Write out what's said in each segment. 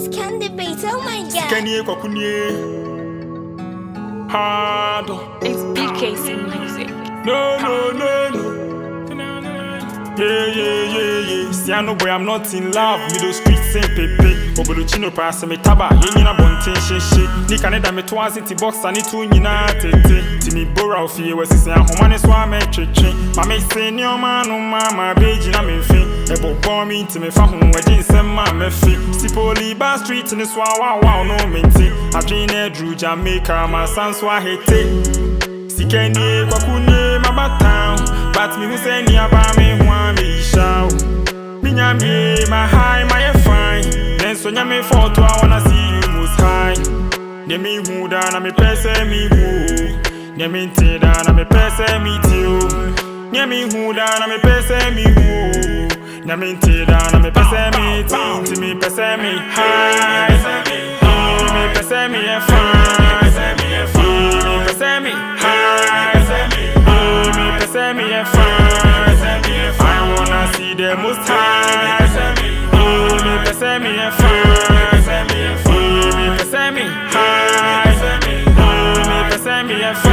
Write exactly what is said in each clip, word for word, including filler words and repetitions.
Scan the beat, oh my god. Kenny Kokunye Hard. It's B K C music. No, no, no, no. Yeah, yeah, yeah, yeah. See, I know boy, I'm not in love. Middle street same pepe. Obodo chino pass me taba. Yenina bontin she she. Ni Canada me twice into box and it two nina tete. Timi bora ofi we sisi a homane swa me cheche. Mama say ni o man no mama beji na me fin. Ebo bomb me to me fa hu we din sem ma me fi. Si poli ba street ni swa wow wow no menti. Adwene Drew Jamaica my sans wa hete. Sikeni kwa kunye mabatown. But me who say ni about me want me shout. Me nyami my high my fine. Then so nyami photo I wanna see you most high. Ne me who da na me pese me who. Ne me te da na me pese me too. Ne me who da na me pese me who. Ne me te da na me pese me too. Ti me pese me high. Me pese me e fine. Me pese me high. Me a fine. I wanna see the most high. Oh, me pese me a fine. Oh, me pese me high. Oh, me pese me a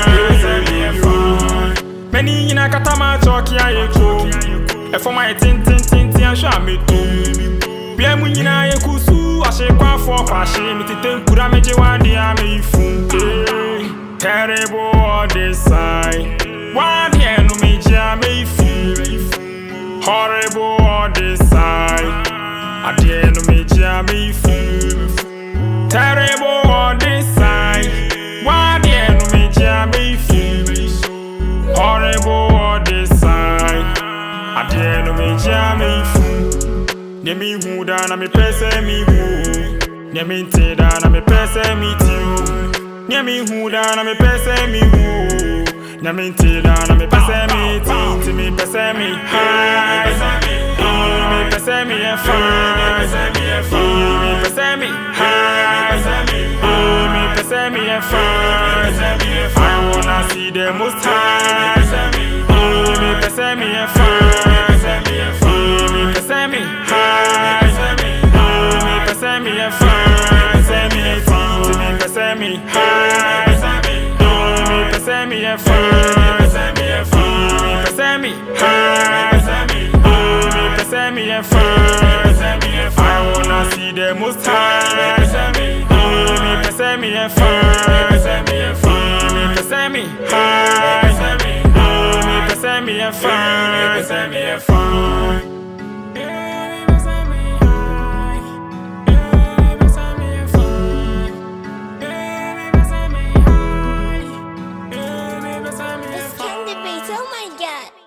fine. Many in a katama choki I go. E for my tin tin tin tin show me too. Be mu nyina ye kusu a she kwa for fashe me tete nkura meje wade a me fun. Terrible on this side. One here no me jam me feel horrible on this side. I dare no me jam me feel terrible on this side. One here no me jam me feel horrible on this side. I dare no me jam me feel. Ne me who da na me pese me who. Ne me te da na me pese me too. Ne me who da na me pese me who. Na me te da na me pese me tin ti me pese me high. Me pese me e fine. Me pese me high. Me pese me e fine. I wanna see the most high. Me pese me e fine. Me pese me high. Me pese me e fine. Me pese me high. Pese me a fine. Me pese me high. Me pese me a fine. I wanna see the most high. Me pese me a fine. Me pese me high. Me pese me a fine. Pese me a fine. Scan the beat, oh my god.